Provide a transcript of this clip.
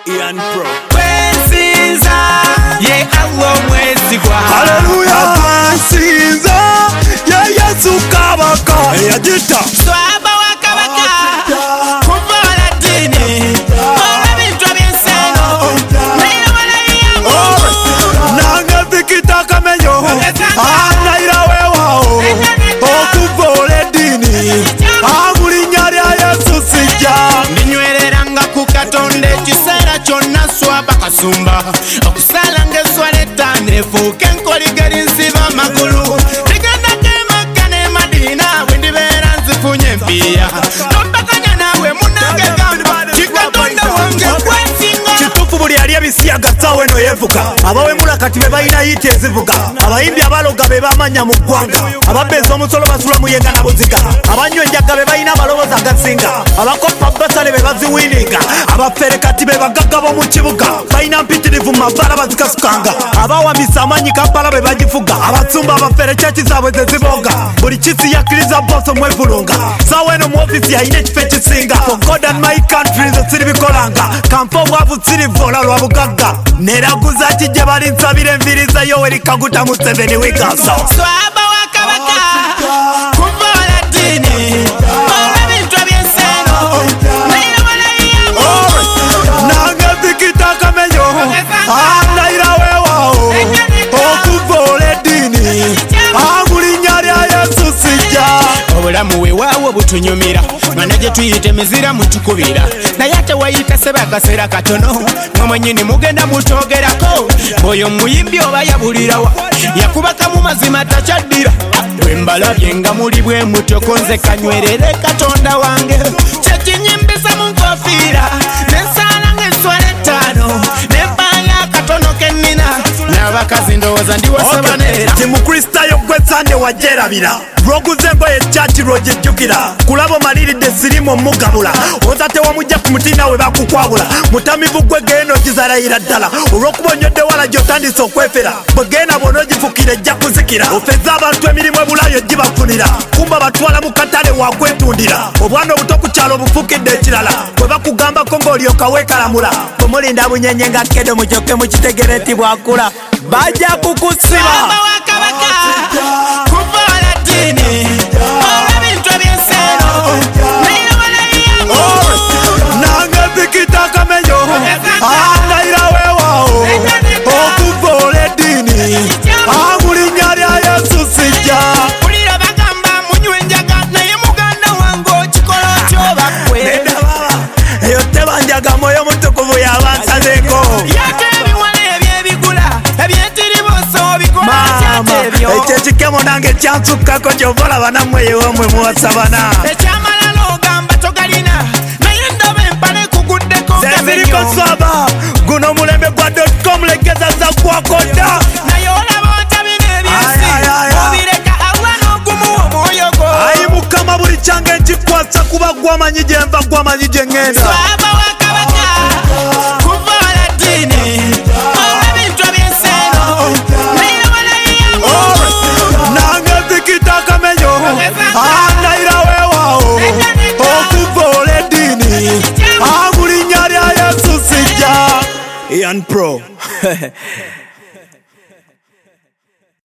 Ian Pro. Kwensinza ye Allah mwezi gwa. Hallelujah. Kwensinza ye Yesu kabaka. Eyajita. Swaba wakabaka. Kuvola dini. Ola bintu byenseno. Naira wala yangu. Nange vikita kamenyo. Naira wewao. Okuvola dini. Amulinya lya Yesu sija. Ndinywereranga ku Katonda ekiseera kyonna swaba kasumba. Okusala ng'eswaleta nefuuka enkoligeri nsiba amagulu. Ndigenda Mekka ne Madina bwe ndibeera nzifunye empiya. Tompakanya naawe munnange gamba ti Katonda wange gwensinga. Kituufu buli alya bisiyaga ssaawa eno yeevuga. Abawemula kati be balina yiiti ezivuga. Abayimbi abaloga be bamanya mu ggwanga. Ababbeeza omusolo basula muyenga na buziga. Abanywa enjaga be balina amaloboozi agasinga. Abakoppa basale be baziwininga. Abafere kati be bagagga b'omu kibuga. Balina mpitirivu mu mabbala bazikasukanga. Abawambisa amaanyi Kampala be bagifuga. Abasumba abafere kyaki zaabwe ze ziboga. Buli kisi yakkiriza booso mwevulunga. Ssaawa eno mu ofiisi yalina ekifo ekisinga. For God and my country nze siri bikolanga. Kampa obwavu sirivola lwa bugagga. Neraguza kijje bali nsabira enviriza Yoweri Kaguta Museveni wigaso. Swaba wakabaka. Kuvola dini. Ola bintu byenseno. Naira wala yangu. Nange vikita kamenyo. Naira wewao. Okuvola eddiini. Amulinya lya Yesu sija. Obulamu weewaawo butunyumira. Mwana gye tuyita emizira mutukubira. Naye ate wayita seba akaseera katono. Mwenyini mugenda mutogerako. Oyo muyimbi oba yabulirawa. Yakubaka mu mazima takyaddira. Bwe mbalabye nga muli bwe mutyo konze kanywerere Katonda wange. Kyekinyimbisa mu nkofiira. Nensaala ng'enswala ettaano. Nembaaya akatono kennina. N'abakazi ndowooza ndiwasabaneera. Ti mukristaayo gwe sande wajerabira. Lwoguze engoye kyaki lwogijjukira. Kulaba omaliridde sirimu omugabula. Oza tewamujja ku mutina we bakukwabula. Mutamivu gwe genda okizalayira ddala. Olw'okuba onnyodde wala gy'otandise okwefera. Bwe genda bw'ona ogifukira ejja kuzikira. Ofezza abantu emirimu ebulayo gibafunira. Kumba batwala mu katale wakwetundira. Obwana obuto ku kyalo obufukidde ekirala. Bwe bakugambako ng'olyoka weekalamula. Bwe mulinda bunyenye nga kkedo mukyoke mukitegere nti bwakula. Bajja kukusiba. Swaba wakabaka. Kuvola dini. Ola bintu byenseno. Naira wala yangu. Nange vikita kamenyo. Naira wewao. Okuvola eddiini. Amulinya lya Yesu sija. Kulira bagamba munywa enjaga naye muganda wange okikola kyobakwe. Nedda baba, eyo tebanjaga mwoyo mutukuvu yabansazeeko. Yako ebiwala ebyebigula ebyetiribuuso bikola kyate ebyo. Ekyo ekikemo nange kyansukkako kyova olaba nammwe yewamwe muwasabana. Ekyamalala ogamba togalina naye ndaba empale kuguddeko Zeziriko swaba guno mulembe gwa .com legeza za gwakodda. naye olaba otabina ebyensi obireka Allah n'ogumuwa omwoyo gwo. Ayi Mukama buli kyange nkikwasa kuba gwamanyi gye nva gwamanyi gye ŋŋenda. Swaba wakabaka. Kuvola dini. Ola bintu byenseno. Naira wala yangu. Nange vikita kamenyo. Naira wewao. Okuvola eddiini. Amulinya lya Yesu sija. Ian Pro.